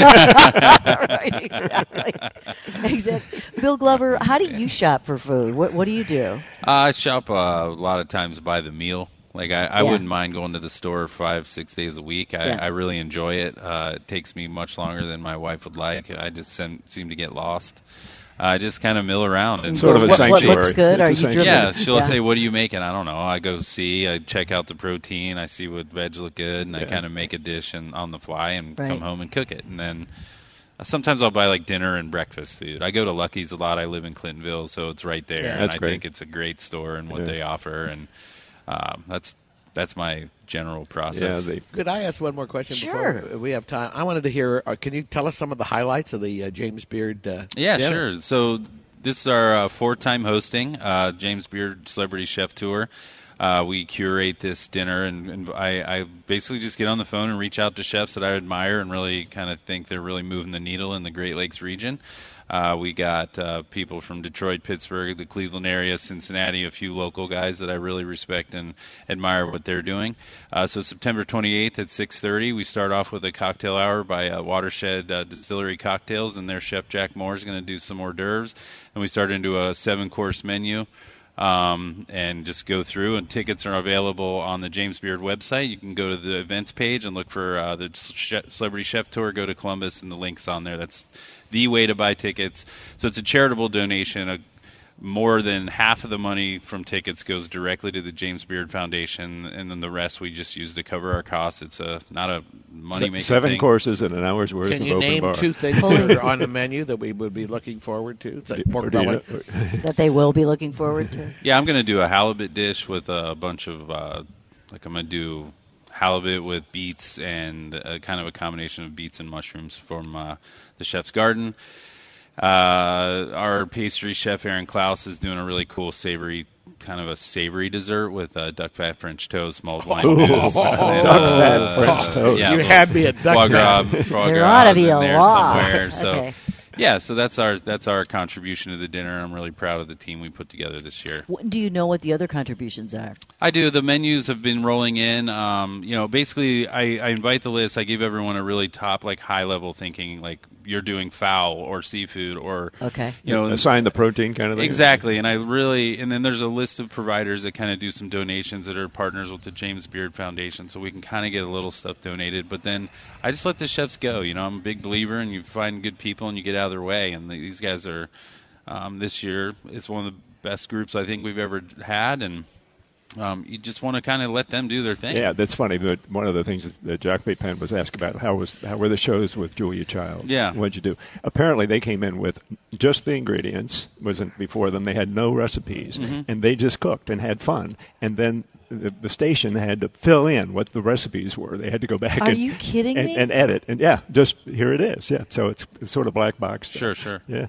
Right, exactly. Exactly. Bill Glover, how do you shop for food? What What do you do? Uh, I shop uh, a lot of times by the meal. Like I, I Yeah. wouldn't mind going to the store five, six days a week. I, Yeah. I really enjoy it. Uh, it takes me much longer than my wife would like. I just sem- seem to get lost. I just kind of mill around. And Sort of a what, what sanctuary. looks good? It's a Are you sanctuary. driven? Yeah, she'll Yeah. say, "What are you making?" I don't know. I go see. I check out the protein. I see what veg look good, and I Yeah. kind of make a dish and on the fly and Right. come home and cook it. And then uh, sometimes I'll buy like dinner and breakfast food. I go to Lucky's a lot. I live in Clintonville, so it's right there. Yeah. and That's I great. think it's a great store and what Yeah. they offer, and um, that's that's my general Yeah, process. they, Could I ask one more question Sure. before we have time? I wanted to hear, uh, can you tell us some of the highlights of the uh, James Beard uh, Yeah, dinner? sure. So this is our uh, fourth-time hosting, uh, James Beard Celebrity Chef Tour. Uh, we curate this dinner, and, and I, I basically just get on the phone and reach out to chefs that I admire and really kind of think they're really moving the needle in the Great Lakes region. Uh, we got uh, people from Detroit, Pittsburgh, the Cleveland area, Cincinnati, a few local guys that I really respect and admire what they're doing. Uh, so September twenty-eighth at six thirty, we start off with a cocktail hour by uh, Watershed uh, Distillery Cocktails, and their chef Jack Moore is going to do some hors d'oeuvres. And we start into a seven-course menu. Um, and just go through, and tickets are available on the James Beard website. You can go to the events page and look for uh, the Chef, Celebrity Chef Tour, go to Columbus, and the link's on there. That's the way to buy tickets. So it's a charitable donation. A, more than half of the money from tickets goes directly to the James Beard Foundation, and then the rest we just use to cover our costs. It's a not a money-making seven thing. courses and an hour's worth Can of you open name bar. two things that are on the menu that we would be looking forward to? It's like Or pork do you belly. know- That they will be looking forward to. Yeah, I'm going to do a halibut dish with a bunch of, uh, like I'm going to do halibut with beets and a, kind of a combination of beets and mushrooms from uh, the chef's garden. Uh, our pastry chef, Aaron Klaus, is doing a really cool savory, kind of a savory dessert with uh, duck fat French toast, mulled wine Oh. mousse, Oh. and, Duck uh, fat French uh, toast. yeah, You little had me at duck foie fat. gras, foie There gras ought to is be in a there law. somewhere. So. Okay. Yeah, so that's our that's our contribution to the dinner. I'm really proud of the team we put together this year. What, do you know what the other contributions are? I do. The menus have been rolling in. Um, you know, basically, I, I invite the list. I give everyone a really top, like, high-level thinking, like you're doing fowl or seafood or, Okay. you know, assign the protein kind of thing. exactly. And I really, and then there's a list of providers that kind of do some donations that are partners with the James Beard Foundation, so we can kind of get a little stuff donated. But then I just let the chefs go. You know, I'm a big believer, and you find good people and you get out of their way. And these guys are, um, this year, is one of the best groups I think we've ever had, and um, you just want to kind of let them do their thing. Yeah, that's funny. But one of the things that, that Jack Penn was asked about, how was how were the shows with Julia Child? Yeah. What'd you do? Apparently, they came in with just the ingredients. Wasn't before them. They had no recipes, Mm-hmm. and they just cooked and had fun. And then the, the station had to fill in what the recipes were. They had to go back Are and, you kidding and, me? and edit. And yeah, just here it is. Yeah, so it's, it's sort of black box stuff. Sure, sure. Yeah,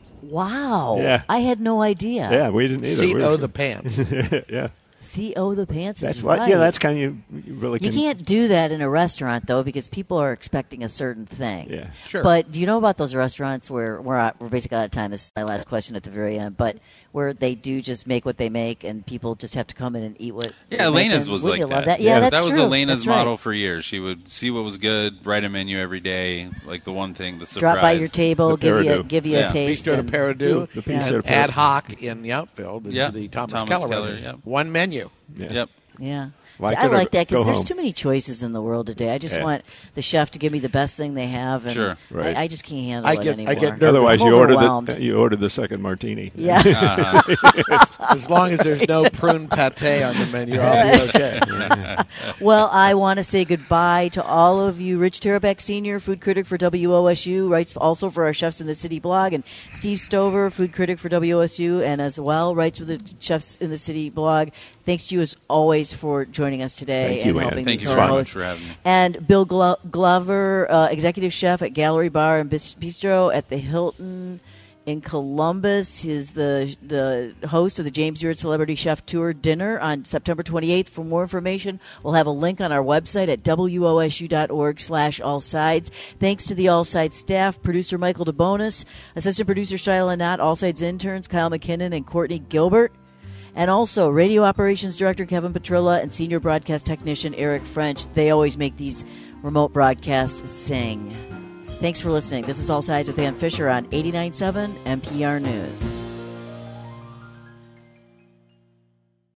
Wow. Yeah. I had no idea. yeah. We didn't either. Seat We O were- the pants. yeah, C O the pants that's is what. right. Yeah, that's kind of you, you really You can. can't do that in a restaurant, though, because people are expecting a certain thing. Yeah. Sure. But do you know about those restaurants where we're, out, we're basically out of time? This is my last question at the very end. But where they do just make what they make, and people just have to come in and eat what. Yeah, they're Elena's making? was Wouldn't like you love that. that. Yeah, that's that was true. Elena's That's right. model for years. She would see what was good, write a menu every day, like the one thing, the surprise. Drop by your table, The give you a, Peridou. give you Yeah. a taste. Bistro and- de Peridou, The Bistro and de ad Peridou. hoc in the outfield, the, Yeah. the Thomas, Thomas Keller. Keller, restaurant. yeah. One menu. Yeah. Yep. Yeah. Like See, I it or like that go because there's home. too many choices in the world today. I just Yeah. want the chef to give me the best thing they have, and Sure. Right. I, I just can't handle I it get- I anymore. get nervous. Otherwise, I'm you ordered overwhelmed. the, you ordered the second martini. Yeah. Uh-huh. As long as there's no prune pate on the menu, I'll be okay. Well, I want to say goodbye to all of you. Rich Terabeck, Senior, food critic for W O S U, writes also for our Chefs in the City blog, and Steve Stover, food critic for W O S U, and as well writes for the Chefs in the City blog. Thanks to you as always for joining us today Thank and you, Ann. helping Thank me you so co-host. much for having me. And Bill Glo- Glover, uh, executive chef at Gallery Bar and Bis- Bistro at the Hilton in Columbus. He's the the host of the James Beard Celebrity Chef Tour dinner on September twenty-eighth. For more information, we'll have a link on our website at W O S U dot org slash all sides. Thanks to the All Sides staff, producer Michael DeBonis, assistant producer Shyla Knott, All Sides interns Kyle McKinnon and Courtney Gilbert, and also radio operations director Kevin Petrilla and senior broadcast technician Eric French. They always make these remote broadcasts sing. Thanks for listening. This is All Sides with Ann Fisher on eighty-nine point seven N P R News.